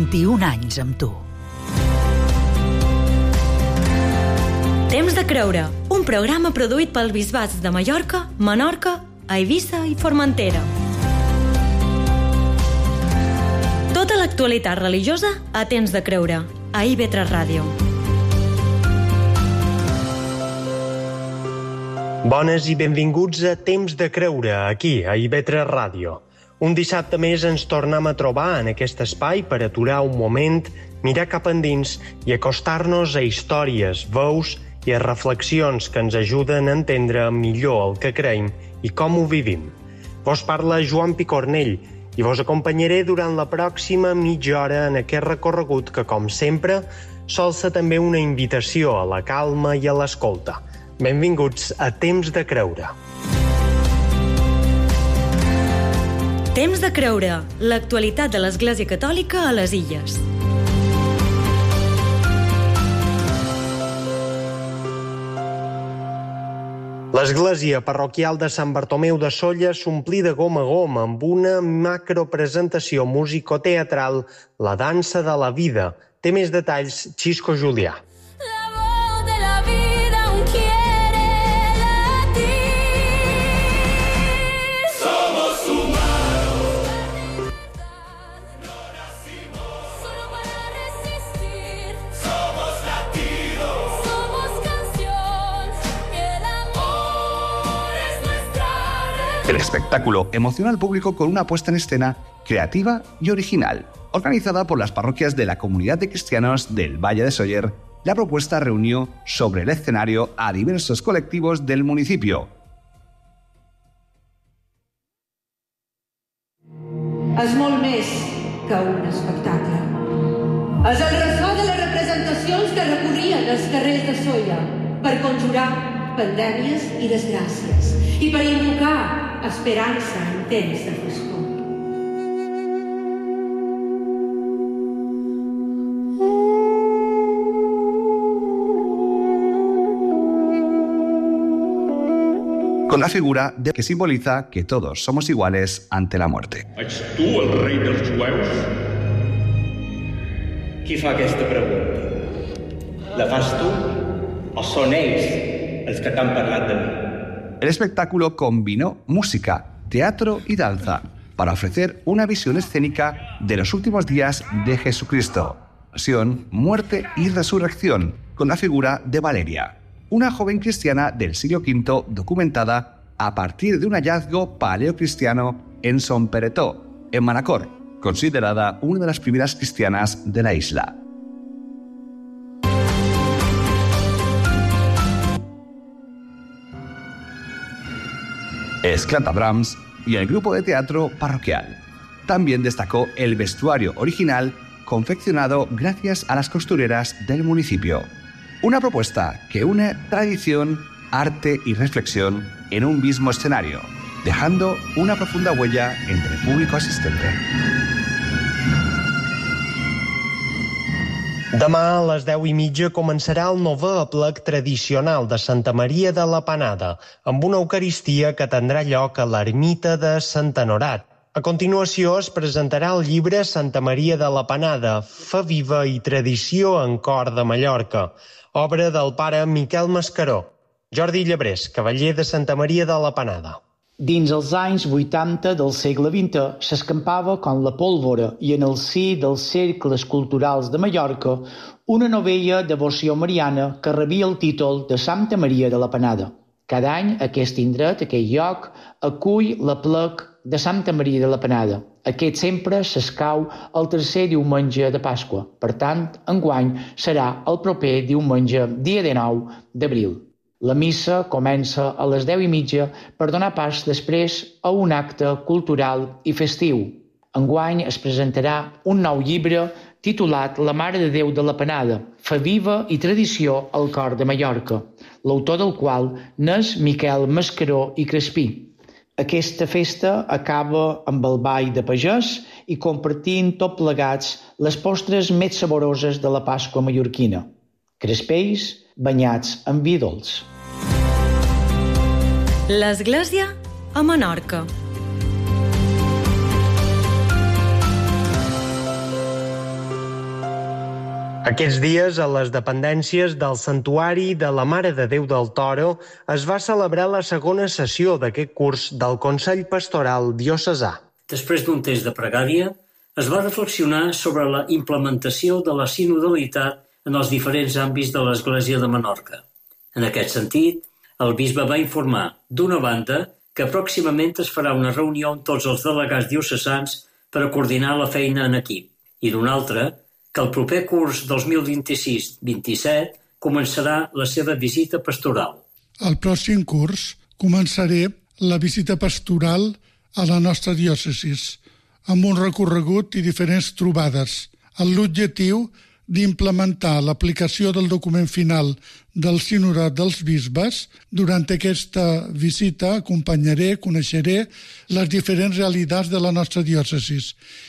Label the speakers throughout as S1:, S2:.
S1: 21 anys amb tu.
S2: Temps de creure, un programa produït pels bisbats de Mallorca, Menorca, Eivissa i Formentera. Tota l'actualitat religiosa a Temps de creure, a IB3 Ràdio.
S3: Bones i benvinguts a Temps de creure, aquí, a IB3 Ràdio. Un dissabte més ens tornem a trobar en aquest espai per aturar un moment, mirar cap endins i acostar-nos a històries, veus i a reflexions que ens ajuden a entendre millor el que creiem i com ho vivim. Vos parla Joan Picornell i vos acompanyaré durant la pròxima mitja hora en aquest recorregut que, com sempre, sol ser també una invitació a la calma i a l'escolta. Benvinguts a Temps de creure.
S2: Temps de creure, l'actualitat de l'Església Catòlica a les Illes.
S3: L'església parroquial de Sant Bartomeu de Sóller s'omplí de gom a gom amb una macropresentació musicoteatral, La dansa de la vida. Té més detalls Xisco Julià.
S4: El espectáculo emociona al público con una puesta en escena creativa y original. Organizada por las parroquias de la Comunidad de Cristianos del Valle de Sóller, la propuesta reunió sobre el escenario a diversos colectivos del municipio.
S5: És molt més que un espectacle. És el ressò de les representacions que recorrien els carrers de Sóller per conjurar pandèmies i desgràcies i per invocar esperança en temps de foscor.
S4: Con la figura de que simboliza que todos somos iguales ante la muerte.
S6: Ets tu el rei dels jueus?
S7: Qui fa aquesta pregunta? La fas tu o són ells els que t'han parlat de mi?
S4: El espectáculo combinó música, teatro y danza para ofrecer una visión escénica de los últimos días de Jesucristo, pasión, muerte y resurrección, con la figura de Valeria, una joven cristiana del siglo V documentada a partir de un hallazgo paleocristiano en Son Peretó, en Manacor, considerada una de las primeras cristianas de la isla. Esclata Brahms y el grupo de teatro parroquial. También destacó el vestuario original confeccionado gracias a las costureras del municipio. Una propuesta que une tradición, arte y reflexión en un mismo escenario, dejando una profunda huella entre el público asistente.
S3: Demà a les 10:30 començarà el novè aplec tradicional de Santa Maria de la Panada, amb una eucaristia que tindrà lloc a l'ermita de Sant Honorat. A continuació es presentarà el llibre Santa Maria de la Panada, Fe viva i tradició en cor de Mallorca, obra del pare Miquel Mascaró. Jordi Llebrés, cavaller de Santa Maria de la Panada.
S8: Dins els anys 80 del segle XX s'escampava com la pólvora i en el si dels cercles culturals de Mallorca una novella devoció mariana que rebia el títol de Santa Maria de la Panada. Cada any aquest indret, aquest lloc, acull l'aplec de Santa Maria de la Panada. Aquest sempre s'escau el tercer diumenge de Pasqua. Per tant, enguany serà el proper diumenge, dia 19 d'abril. La missa comença a les 10:30 per donar pas després a un acte cultural i festiu. Enguany es presentarà un nou llibre titulat La Mare de Déu de la Panada, Fe viva i tradició al cor de Mallorca, l'autor del qual n'és Miquel Mascaró i Crespí. Aquesta festa acaba amb el ball de pagès i compartint tot plegats les postres més saboroses de la Pasqua mallorquina. Crespells banyats en vi dolç.
S2: L'Església a Menorca.
S3: Aquests dies, a les dependències del Santuari de la Mare de Déu del Toro, es va celebrar la segona sessió d'aquest curs del Consell Pastoral Diocesà.
S1: Després d'un temps de pregària, es va reflexionar sobre la implementació de la sinodalitat en els diferents àmbits de l'Església de Menorca. En aquest sentit, el bisbe va informar, d'una banda, que pròximament es farà una reunió amb tots els delegats diocesans per a coordinar la feina en equip, i d'una altra, que el proper curs 2026-27 començarà la seva visita pastoral.
S9: Al pròxim curs començaré la visita pastoral a la nostra diòcesi, amb un recorregut i diferents trobades, amb l'objectiu d'implementar l'aplicació del document final del Sínode dels Bisbes. Durant aquesta visita acompanyaré, coneixeré les diferents realitats de la nostra diòcesi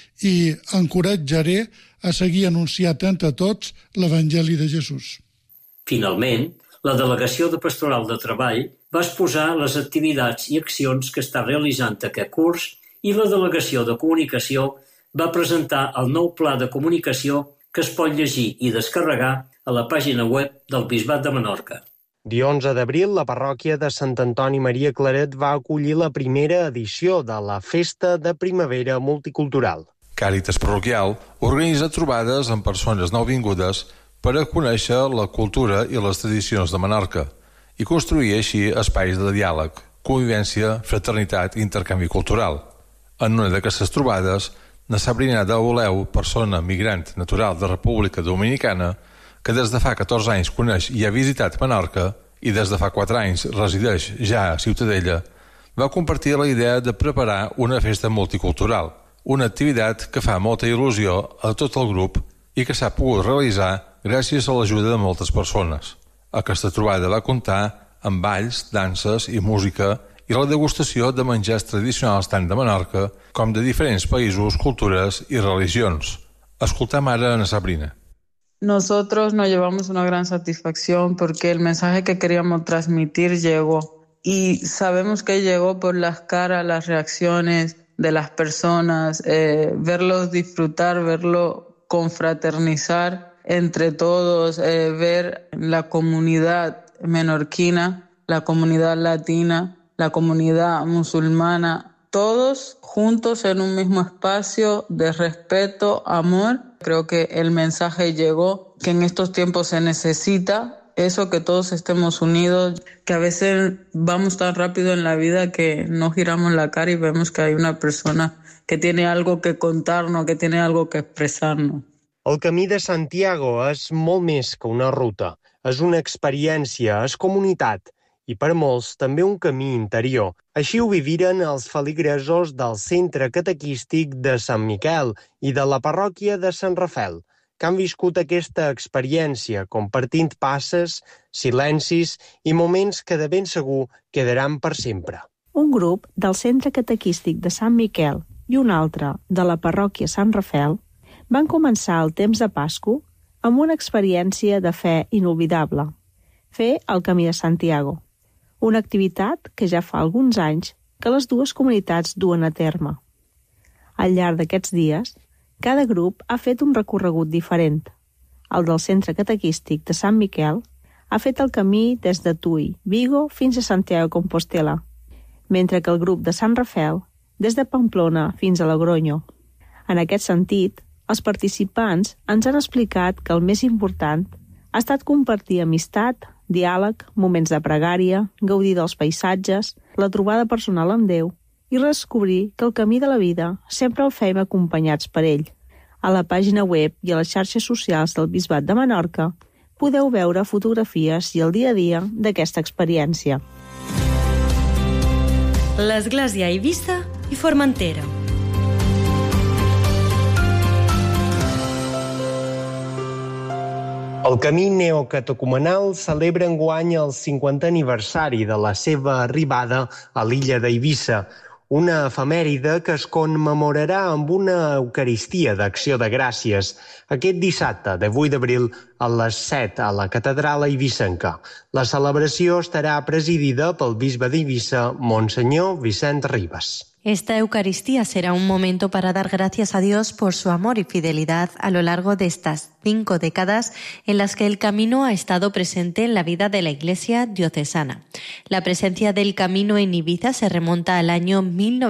S9: i encoratjaré a seguir anunciant entre tots l'Evangeli de Jesús.
S1: Finalment, la Delegació de Pastoral de Treball va exposar les activitats i accions que està realitzant aquest curs i la Delegació de Comunicació va presentar el nou pla de comunicació que es pot llegir i descarregar a la pàgina web del Bisbat de Menorca.
S3: Dia 11 d'abril, la parròquia de Sant Antoni Maria Claret va acollir la primera edició de la Festa de Primavera Multicultural.
S10: Càritas Parroquial organitza trobades amb persones nouvingudes per a conèixer la cultura i les tradicions de Menorca i construir així espais de diàleg, convivència, fraternitat i intercanvi cultural. En una d'aquestes trobades, na Sabrina de Oleu, persona migrant natural de República Dominicana, que des de fa 14 anys coneix i ha visitat Menorca i des de fa 4 anys resideix ja a Ciutadella, va compartir la idea de preparar una festa multicultural, una activitat que fa molta il·lusió a tot el grup i que s'ha pogut realitzar gràcies a l'ajuda de moltes persones. Aquesta trobada va comptar amb balls, danses i música i la degustació de menjars tradicionals tant de Menorca com de diferents països, cultures i religions. Escoltem ara a Sabrina.
S11: Nosotros nos llevamos una gran satisfacción porque el mensaje que queríamos transmitir llegó y sabemos que llegó por las caras, las reacciones de las personas, verlos disfrutar, verlo confraternizar entre todos, ver la comunidad menorquina, la comunidad latina, la comunidad musulmana, todos juntos en un mismo espacio de respeto, amor. Creo que el mensaje llegó, que en estos tiempos se necesita eso, que todos estemos unidos, que a veces vamos tan rápido en la vida que no giramos la cara y vemos que hay una persona que tiene algo que contarnos, que tiene algo que expresarnos.
S3: El Camí de Santiago és molt més que una ruta. És una experiència, és comunitat i per molts també un camí interior. Així ho viviren els feligresos del Centre Catequístic de Sant Miquel i de la parròquia de Sant Rafel, que han viscut aquesta experiència compartint passes, silencis i moments que de ben segur quedaran per sempre.
S12: Un grup del Centre Catequístic de Sant Miquel i un altre de la parròquia Sant Rafel van començar el temps de Pasco amb una experiència de fe inolvidable, fer el Camí de Santiago, una activitat que ja fa alguns anys que les dues comunitats duen a terme. Al llarg d'aquests dies, cada grup ha fet un recorregut diferent. El del Centre Catequístic de Sant Miquel ha fet el camí des de Tui, Vigo, fins a Santiago de Compostela, mentre que el grup de Sant Rafel des de Pamplona fins a Logroño. En aquest sentit, els participants ens han explicat que el més important ha estat compartir amistat, diàleg, moments de pregària, gaudir dels paisatges, la trobada personal amb Déu i redescobrir que el camí de la vida sempre el fem acompanyats per ell. A la pàgina web i a les xarxes socials del Bisbat de Menorca podeu veure fotografies i el dia a dia d'aquesta experiència.
S2: L'Església a Eivissa i Formentera.
S3: El Camí Neocatecumenal celebra enguany el 50è aniversari de la seva arribada a l'illa d'Eivissa, una efemèride que es commemorarà amb una Eucaristia d'Acció de Gràcies aquest dissabte, de 8 d'abril, a les 7 a la Catedral Eivissenca. La celebració estarà presidida pel bisbe d'Eivissa, Monsenyor Vicent Ribas.
S13: Esta Eucaristía será un momento para dar gracias a Dios por su amor y fidelidad a lo largo de estas 5 décadas en las que el Camino ha estado presente en la vida de la Iglesia diocesana. La presencia del Camino en Ibiza se remonta al año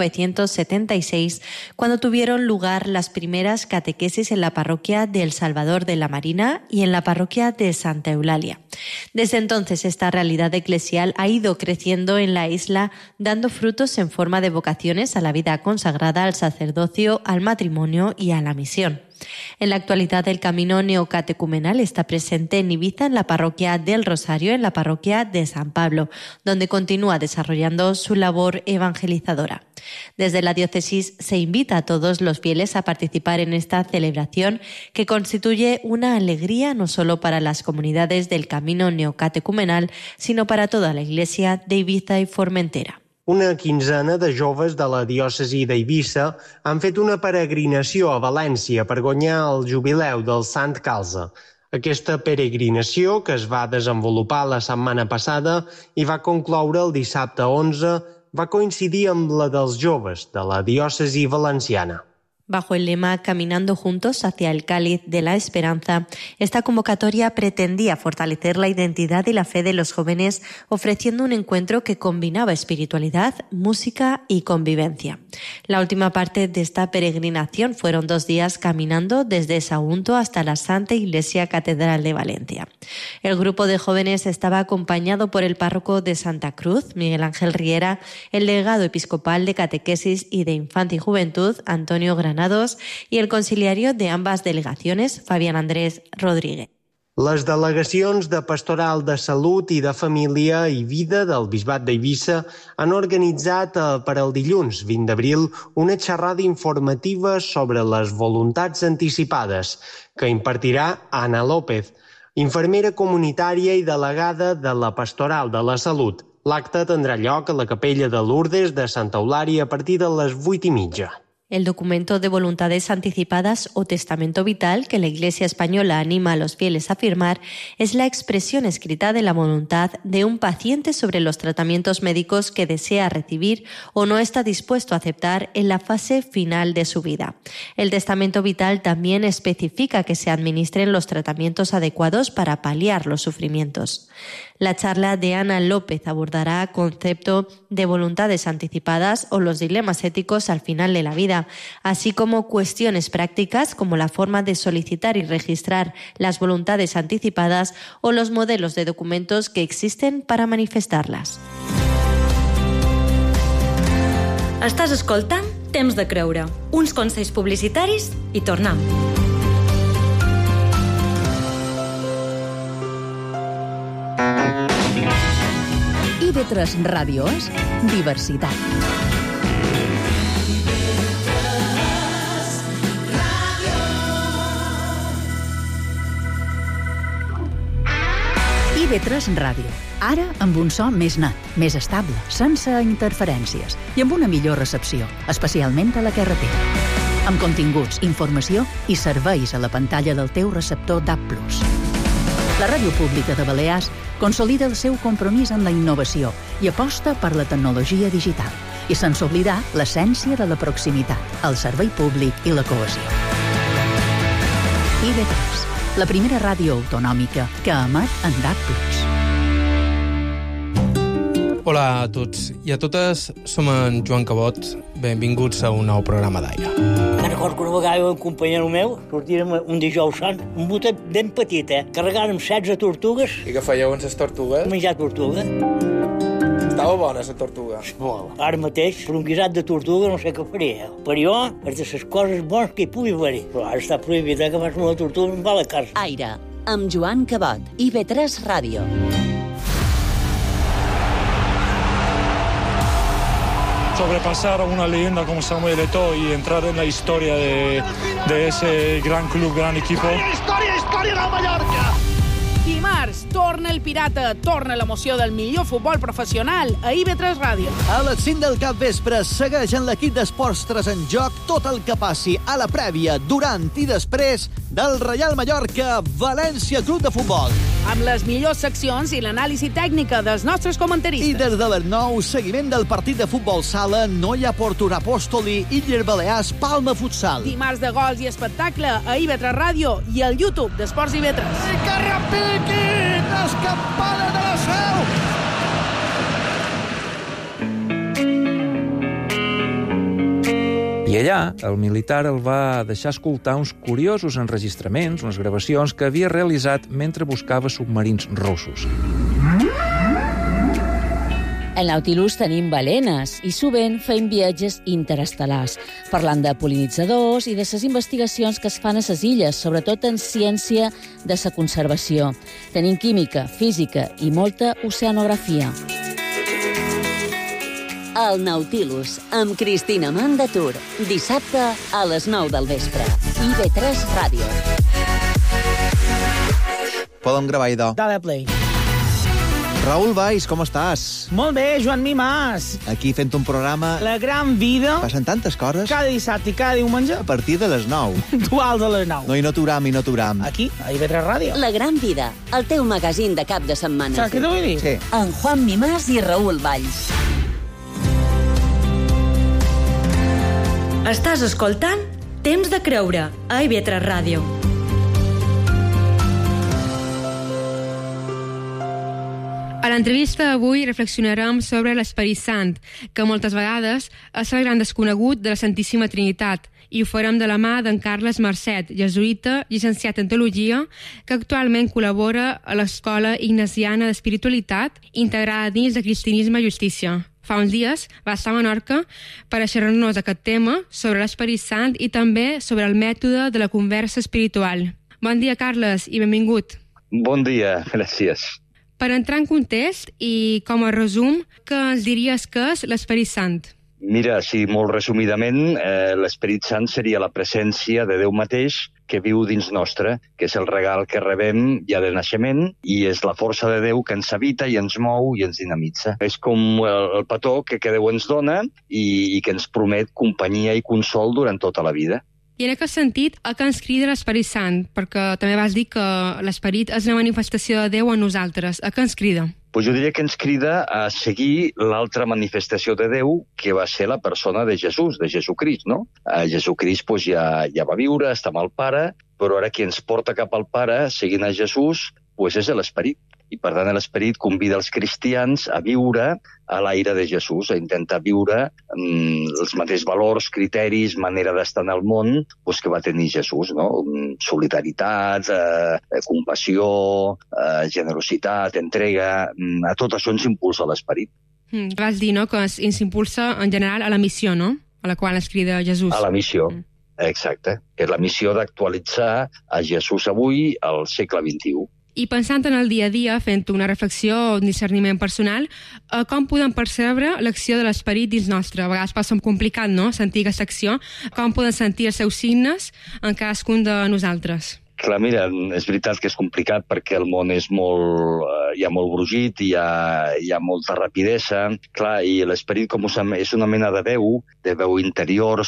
S13: 1976, cuando tuvieron lugar las primeras catequesis en la parroquia de El Salvador de la Marina y en la parroquia de Santa Eulalia. Desde entonces, esta realidad eclesial ha ido creciendo en la isla, dando frutos en forma de vocaciones a la vida consagrada, al sacerdocio, al matrimonio y a la misión. En la actualidad, el camino neocatecumenal está presente en Ibiza, en la parroquia del Rosario, en la parroquia de San Pablo, donde continúa desarrollando su labor evangelizadora. Desde la diócesis se invita a todos los fieles a participar en esta celebración, que constituye una alegría no solo para las comunidades del camino neocatecumenal, sino para toda la Iglesia de Ibiza y Formentera.
S3: Una quinzena de joves de la diòcesi d'Eivissa han fet una peregrinació a València per guanyar el jubileu del Sant Calze. Aquesta peregrinació, que es va desenvolupar la setmana passada i va concloure el dissabte 11, va coincidir amb la dels joves de la diòcesi valenciana.
S13: Bajo el lema Caminando juntos hacia el cáliz de la esperanza, esta convocatoria pretendía fortalecer la identidad y la fe de los jóvenes, ofreciendo un encuentro que combinaba espiritualidad, música y convivencia. La última parte de esta peregrinación fueron 2 días caminando desde Sagunto hasta la Santa Iglesia Catedral de Valencia. El grupo de jóvenes estaba acompañado por el párroco de Santa Cruz, Miguel Ángel Riera, el delegado episcopal de Catequesis y de Infancia y Juventud, Antonio Granados, y el conciliario de ambas delegaciones, Fabián Andrés Rodríguez.
S3: Les delegacions de Pastoral de Salut i de Família i Vida del Bisbat d'Eivissa han organitzat per al dilluns 20 d'abril una xerrada informativa sobre les voluntats anticipades que impartirà Anna López, infermera comunitària i delegada de la Pastoral de la Salut. L'acte tindrà lloc a la Capella de Lourdes de Santa Eulària a partir de les 8:30.
S13: El documento de voluntades anticipadas o testamento vital que la Iglesia española anima a los fieles a firmar es la expresión escrita de la voluntad de un paciente sobre los tratamientos médicos que desea recibir o no está dispuesto a aceptar en la fase final de su vida. El testamento vital también especifica que se administren los tratamientos adecuados para paliar los sufrimientos. La charla de Ana López abordará el concepto de voluntades anticipadas o los dilemas éticos al final de la vida, así como cuestiones prácticas como la forma de solicitar y registrar las voluntades anticipadas o los modelos de documentos que existen para manifestarlas.
S2: Estàs escoltant Temps de Creure, uns consells publicitaris i tornem.
S14: IB3 Ràdio és diversitat. IB3 Ràdio. Ara amb un so més net, més estable, sense interferències i amb una millor recepció, especialment a la carretera. Amb continguts, informació i serveis a la pantalla del teu receptor DAB+. La Ràdio Pública de Balears consolida el seu compromís en la innovació i aposta per la tecnologia digital i sense oblidar l'essència de la proximitat, el servei públic i la cohesió. IB3, la primera ràdio autonòmica que emet en DAB+.
S15: Hola a tots i a totes, som en Joan Cabot. Benvinguts a un nou programa d'Aire.
S16: Me'n recordo que una vegada un companyero meu sortírem un dijous sant, un botet ben petit, carregàrem 16 tortugues.
S15: I què fèieu amb les tortugues?
S16: Menjar tortuga.
S15: Estava bona, la tortuga?
S16: Molt. Ara mateix, per un guisat de tortuga no sé què faria. Per jo, és de les coses bones que hi pugui haver-hi. Però ara està prohibit que fas una tortuga en va a la casa.
S14: Aire, amb Joan Cabot, IB3 Ràdio.
S17: Sobrepasar a una leyenda como Samuel Eto'o y entrar en la historia de ese gran club, gran equipo.
S18: Història del Mallorca! Dimarts, torna el Pirata, torna l'emoció del millor futbol professional a IB3 Ràdio.
S19: A les 5 del capvespre segueix en l'equip d'Esports 3 en joc tot el que passi a la prèvia, durant i després del Reial Mallorca València Club de Futbol.
S18: amb les millors seccions i l'anàlisi tècnica dels nostres comentaristes.
S19: I des de les 9, seguiment del partit de futbol sala Noia Porto Apòstoli, Illes Balears, Palma Futsal.
S18: Dimarts de gols i espectacle a IB3 Ràdio i al YouTube d'Esports IB3.
S19: I que repiquin les campanes de la Seu!
S20: I allà, el militar el va deixar escoltar uns curiosos enregistraments, unes gravacions que havia realitzat mentre buscava submarins russos.
S21: Al Nautilus tenim balenes i sovint fem viatges interestel·lars, parlant de pol·linitzadors i de les investigacions que es fan a les illes, sobretot en ciència de la conservació. Tenim química, física i molta oceanografia.
S22: El Nautilus, amb Cristina Mandatur. Dissabte a les 9 del vespre. IB3 Ràdio.
S23: Podem gravar, idò.
S24: Dale play.
S23: Raül Valls, com estàs?
S24: Molt bé, Joan Mimàs.
S23: Aquí fent un programa...
S24: La gran vida.
S23: Passen tantes coses.
S24: Cada dissabte i cada diumenge.
S23: A partir de les 9.
S24: Duals a les 9.
S23: No hi no turam.
S24: Aquí, a IB3 Ràdio.
S22: La gran vida, el teu magazín de cap de setmana.
S24: Saps què t'ho vull dir?
S23: Sí.
S22: En Juan Mimàs i Raül Valls.
S2: Estàs escoltant Temps de Creure a IB3 Ràdio.
S25: A l'entrevista d'avui reflexionarem sobre l'Esperit Sant, que moltes vegades és el gran desconegut de la Santíssima Trinitat, i ho farem de la mà d'en Carles Marcet, jesuïta, llicenciat en teologia, que actualment col·labora a l'Escola Ignasiana d'Espiritualitat, integrada dins de Cristianisme i Justícia. Fa uns dies va estar a Menorca per a xerrar-nos aquest tema sobre l'Esperit Sant i també sobre el mètode de la conversa espiritual. Bon dia, Carles, i benvingut.
S26: Bon dia, gràcies.
S25: Per entrar en context i com a resum, què ens diries que és l'Esperit Sant?
S26: Mira, sí, molt resumidament, l'Esperit Sant seria la presència de Déu mateix que viu dins nostre, que és el regal que rebem ja de naixement i és la força de Déu que ens habita i ens mou i ens dinamitza. És com el petó que Déu ens dona i que ens promet companyia i consol durant tota la vida.
S25: I en aquest sentit, a què ens crida l'Esperit Sant? Perquè també vas dir que l'Esperit és una manifestació de Déu a nosaltres. A què ens crida?
S26: Pues jo diria que ens crida a seguir l'altra manifestació de Déu, que va ser la persona de Jesús, de Jesucrist, no? Jesucrist pues, ja va viure, està amb el Pare, però ara qui ens porta cap al Pare, seguint a Jesús, pues és l'Esperit. I per tant l'Esperit convida els cristians a viure a l'aire de Jesús, a intentar viure els mateixos valors, criteris, manera d'estar en el món pues, que va tenir Jesús, no? Solidaritat, compassió, generositat, entrega, a tot això ens impulsa l'Esperit.
S25: Vas dir, no?, que ens impulsa en general a la missió, no?, a la qual es crida Jesús.
S26: A la missió, exacte. És la missió d'actualitzar a Jesús avui al segle XXI.
S25: I pensant en el dia a dia, fent una reflexió o un discerniment personal, com podem percebre l'acció de l'Esperit dins nostre? A vegades pot ser complicat, no?, sentir aquesta acció. Com podem sentir els seus signes en cadascun de nosaltres?
S26: Clar, mira, és veritat que és complicat perquè el món és molt, hi ha molt brugit, hi ha molta rapidesa. Clar, i l'Esperit, com és una mena de veu interior,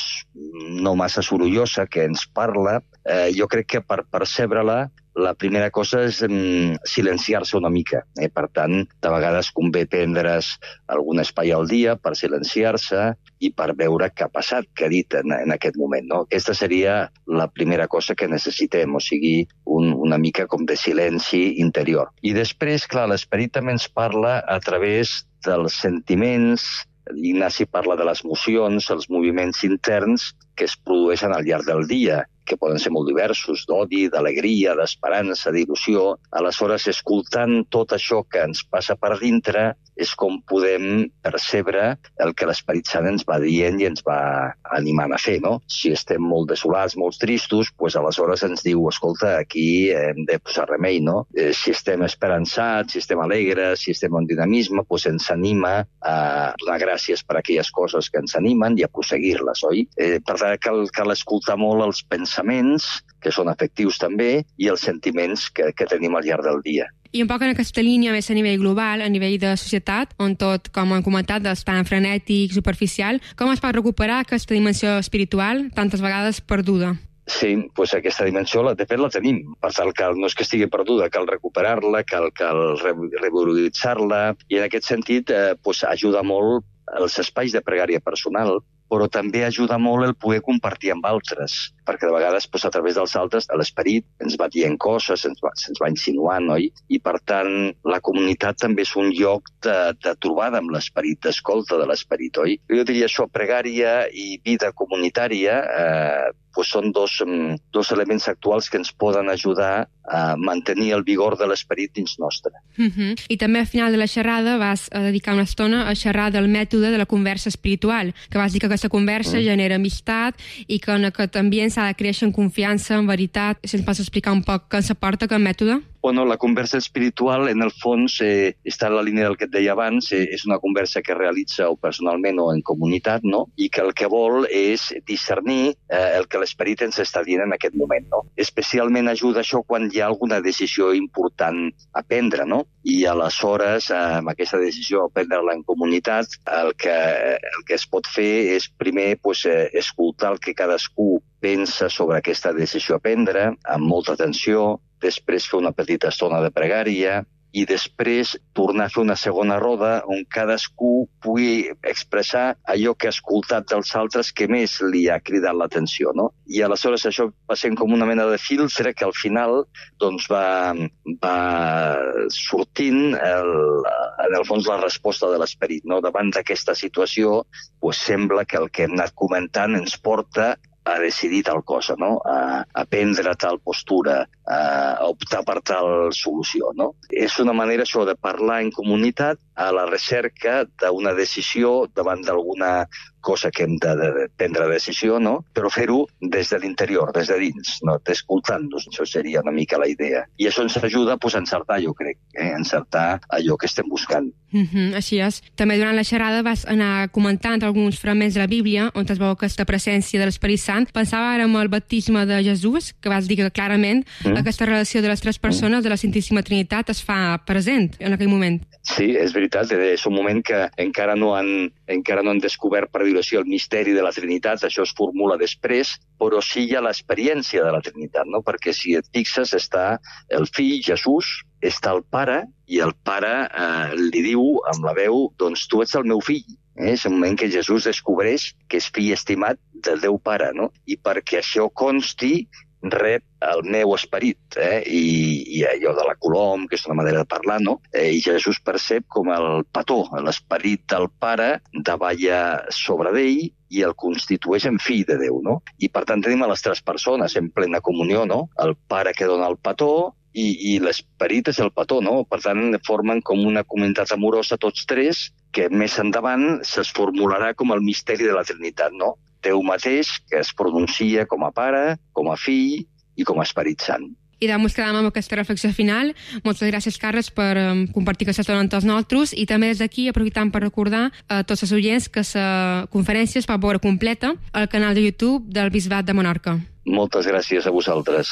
S26: no massa sorollosa, que ens parla. Jo crec que per percebre-la, la primera cosa és silenciar-se una mica. Per tant, de vegades convé prendre's algun espai al dia per silenciar-se i per veure què ha passat, què ha dit en aquest moment. No? Aquesta seria la primera cosa que necessitem, o sigui, una mica com de silenci interior. I després, clar, l'Esperit també ens parla a través dels sentiments. Ignasi parla de les emocions, els moviments interns que es produeixen al llarg del dia, que poden ser molt diversos, d'odi, d'alegria, d'esperança, d'il·lusió. Aleshores, escoltant tot això que ens passa per dintre, és com podem percebre el que l'Esperit Sant ens va dient i ens va animant a fer, no? Si estem molt desolats, molt tristos, doncs aleshores ens diu, escolta, aquí hem de posar remei, no? Si estem esperançats, si estem alegres, si estem en dinamisme, doncs ens anima a donar gràcies per aquelles coses que ens animen i a prosseguir-les, oi? Per tant, cal escoltar molt els pensaments, que són afectius també, i els sentiments que tenim al llarg del dia.
S25: I un poc en aquesta línia més a nivell global, a nivell de societat, on tot, com han comentat, és tan frenètic, superficial, com es pot recuperar aquesta dimensió espiritual tantes vegades perduda?
S26: Sí, doncs aquesta dimensió, de fet, la tenim. Per tant, no és que estigui perduda, cal recuperar-la, cal revaloritzar-la, i en aquest sentit ajuda molt els espais de pregària personal, però també ajuda molt el poder compartir amb altres, perquè de vegades a través dels altres l'esperit ens va dient coses, se'ns va insinuant, oi? I per tant la comunitat també és un lloc de trobada amb l'esperit, d'escolta de l'esperit, oi? Jo diria això, pregària i vida comunitària són dos elements actuals que ens poden ajudar a mantenir el vigor de l'esperit dins nostre.
S25: I també al final de la xerrada vas dedicar una estona a xerrar del mètode de la conversa espiritual, que vas dir que aquesta conversa genera amistat i que en aquest ambient s'ha de créixer en confiança, en veritat. Si ens pots explicar un poc què ens aporta aquest mètode?
S26: Bueno, la conversa espiritual, en el fons, està en la línia del que et deia abans, és una conversa que realitza o personalment o en comunitat, no? I que el que vol és discernir el que l'esperit ens està dient en aquest moment, no? Especialment ajuda això quan hi ha alguna decisió important a prendre, no? I aleshores, amb aquesta decisió a prendre-la en comunitat, el que es pot fer és primer escoltar el que cadascú pensa sobre aquesta decisió a prendre, amb molta atenció, després fer una petita estona de pregària i després tornar a fer una segona roda on cadascú pugui expressar allò que ha escoltat dels altres que més li ha cridat l'atenció, no? I aleshores això va sent com una mena de filtre que al final doncs, va sortint en el fons la resposta de l'esperit, no? Davant d'aquesta situació sembla que el que hem anat comentant ens porta a decidir tal cosa, no? A prendre tal postura, a optar per tal solució, no? És una manera això de parlar en comunitat a la recerca d'una decisió davant d'alguna cosa que hem de prendre decisió, no? Però fer-ho des de l'interior, des de dins, no? Escoltant-nos, això seria una mica la idea. I això ens ajuda a encertar, jo crec, encertar allò que estem buscant.
S25: Així és. També durant la xerrada vas anar comentant alguns fragments de la Bíblia on es veu aquesta presència de l'Esperit Sant. Pensava ara en el baptisme de Jesús, que vas dir que clarament aquesta relació de les tres persones de la Santíssima Trinitat es fa present en aquell moment.
S26: Sí, és veritat, és un moment que encara no han descobert, per dir-ho així, el misteri de la Trinitat, això es formula després, però sí hi ha l'experiència de la Trinitat, no? Perquè si et fixes està el fill, Jesús, està el pare, i el pare li diu amb la veu, doncs tu ets el meu fill. És el moment que Jesús descobreix que és fill estimat del Déu Pare, no? I perquè això consti, rep el meu esperit, i allò de la colom, que és una manera de parlar, no? I Jesús percep com el petó, l'esperit del pare davalla sobre d'ell i el constitueix en fill de Déu, no? I per tant tenim a les tres persones en plena comunió, no? El pare que dona el petó i l'esperit és el petó, no? Per tant formen com una comunitat amorosa tots tres que més endavant es formularà com el misteri de la Trinitat, no? Déu mateix, que es pronuncia com a pare, com a fill i com a Esperit Sant.
S25: I doncs quedam amb aquesta reflexió final. Moltes gràcies, Carles, per compartir aquesta estona amb tots nosaltres i també des d'aquí aprofitant per recordar a tots els oients que la conferència es pot veure completa al canal de YouTube del Bisbat de Menorca.
S26: Moltes gràcies a vosaltres.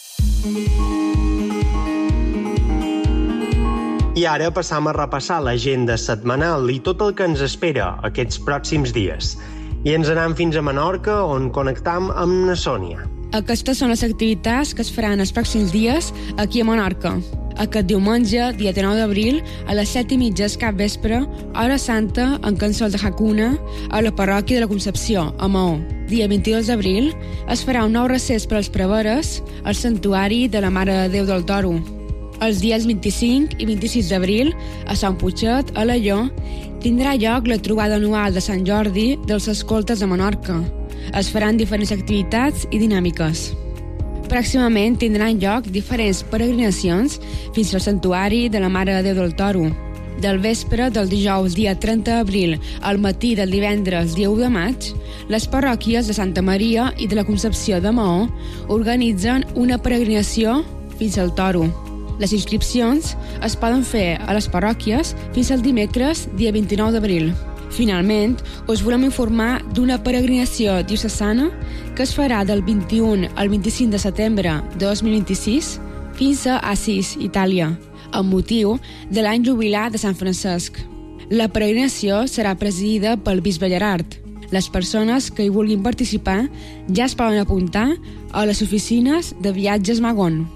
S3: I ara passam a repassar l'agenda setmanal i tot el que ens espera aquests pròxims dies. I ens anem fins a Menorca, on connectam amb na Sònia.
S25: Aquestes són les activitats que es faran els pròxims dies aquí a Menorca. Aquest diumenge, dia 9 d'abril, a les 7:30 del capvespre, hora santa en Cançons de Jacuna, a la parròquia de la Concepció, a Maó. Dia 22 d'abril, es farà un nou recés per als preveres al santuari de la Mare de Déu del Toro. Els dies 25 i 26 d'abril, a Sant Puiget, a Alaior, tindrà lloc la trobada anual de Sant Jordi dels Escoltes de Menorca. Es faran diferents activitats i dinàmiques. Pròximament tindran lloc diferents peregrinacions fins al santuari de la Mare de Déu del Toro. Del vespre del dijous dia 30 d'abril al matí del divendres dia 1 de maig, les parròquies de Santa Maria i de la Concepció de Maó organitzen una peregrinació fins al Toro. Les inscripcions es poden fer a les parròquies fins al dimecres, dia 29 d'abril. Finalment, us volem informar d'una peregrinació diocesana que es farà del 21 al 25 de setembre de 2026 fins a Assís, Itàlia, amb motiu de l'any jubilar de Sant Francesc. La peregrinació serà presidida pel bisbe Gerard. Les persones que hi vulguin participar ja es poden apuntar a les oficines de Viatges Magon.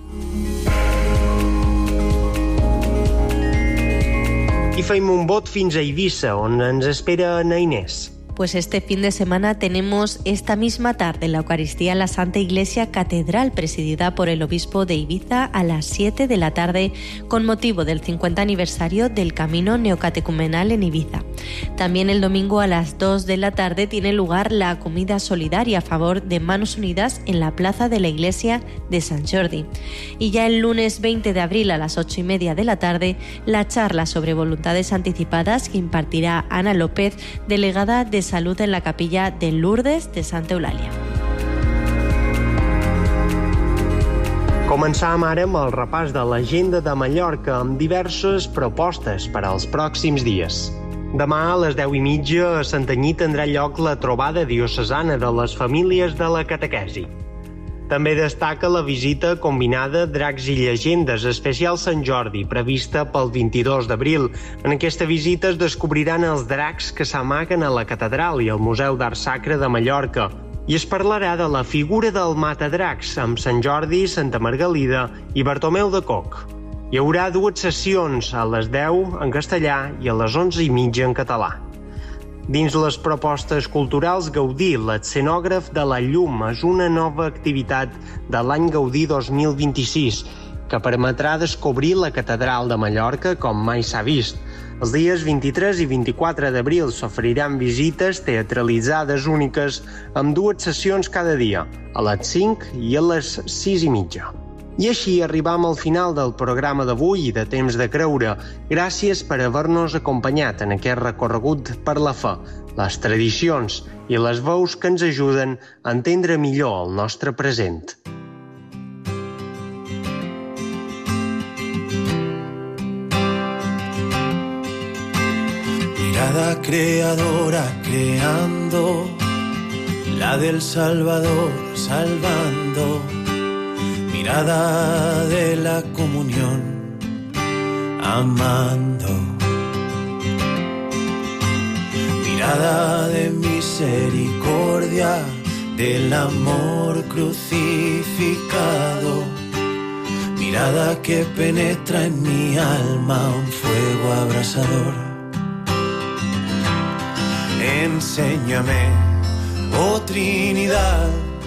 S3: I feim un bot fins a Eivissa, on ens espera na Inés.
S13: Pues este fin de semana tenemos esta misma tarde la Eucaristía en la Santa Iglesia Catedral, presidida por el obispo de Ibiza a las 7 de la tarde, con motivo del 50 aniversario del Camino Neocatecumenal en Ibiza. También el domingo a las 2 de la tarde tiene lugar la comida solidaria a favor de Manos Unidas en la plaza de la Iglesia de Sant Jordi. Y ya el lunes 20 de abril a las 8:30 de la tarde, la charla sobre voluntades anticipadas que impartirá Ana López, delegada de Salud en la capilla de Lourdes de Santa Eulàlia.
S3: Començam ara amb el repàs de l'agenda de Mallorca amb diverses propostes per als pròxims dies. Demà a les 10:30 a Santanyí tindrà lloc la trobada diocesana de les famílies de la catequesi. També destaca la visita combinada Dracs i Llegendes, especial Sant Jordi, prevista pel 22 d'abril. En aquesta visita es descobriran els dracs que s'amaguen a la catedral i al Museu d'Art Sacre de Mallorca. I es parlarà de la figura del matadracs amb Sant Jordi, Santa Margalida i Bartomeu de Coc. Hi haurà 2 sessions, a les 10 en castellà i a les 11:30 en català. Dins les propostes culturals, Gaudí, l'escenògraf de la llum, és una nova activitat de l'any Gaudí 2026 que permetrà descobrir la catedral de Mallorca com mai s'ha vist. Els dies 23 i 24 d'abril s'oferiran visites teatralitzades úniques amb 2 sessions cada dia, a les 5 i a les 6:30. I així arribam al final del programa d'avui i de Temps de Creure. Gràcies per haver-nos acompanyat en aquest recorregut per la fe, les tradicions i les veus que ens ajuden a entendre millor el nostre present.
S4: Mirada creadora creando, la del Salvador salvando. Mirada de la comunión, amando. Mirada de misericordia, del amor crucificado. Mirada que penetra en mi alma un fuego abrasador. Enséñame, oh Trinidad,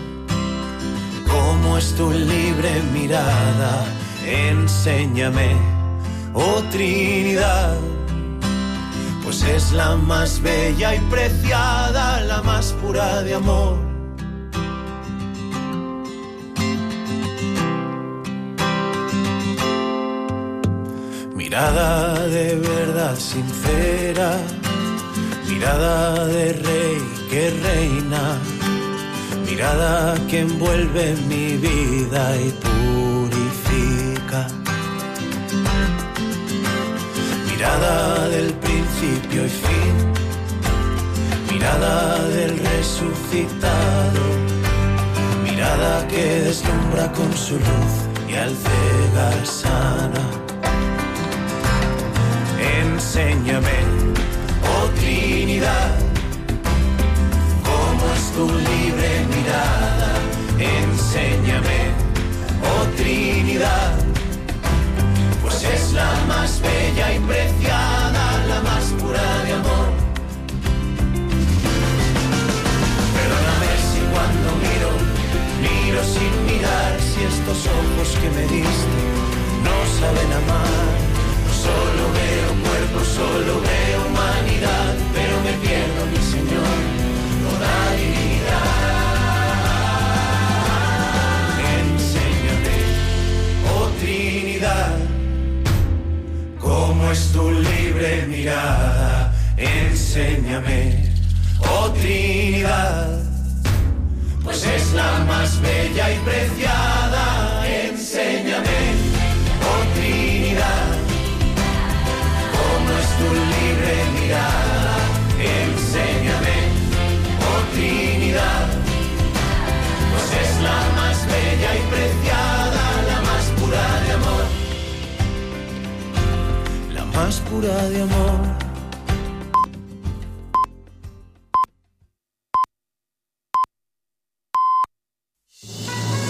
S4: cómo es tu libre mirada. Enséñame, oh Trinidad, pues es la más bella y preciada, la más pura de amor. Mirada de verdad sincera, mirada de rey que reina, mirada que envuelve mi vida y purifica. Mirada del principio y fin, mirada del resucitado, mirada que deslumbra con su luz y al cegar sana. Enséñame, oh Trinidad, cómo es tu libre mirada. Enséñame, oh Trinidad, pues es la más bella y preciada, la más pura de amor. Perdóname si cuando miro sin mirar, si estos ojos que me diste no saben amar. Solo veo cuerpo, solo veo humanidad, pero me pierdo, mi Señor, toda divinidad. Enséñame, oh Trinidad, cómo es tu libre mirada. Enséñame, oh Trinidad, pues es la más bella y preciada. Enséñame, oh Trinidad, cómo es tu libre mirada. Enséñame, oh Trinidad, pues es la más bella y preciada, la más pura de amor. La más pura de amor.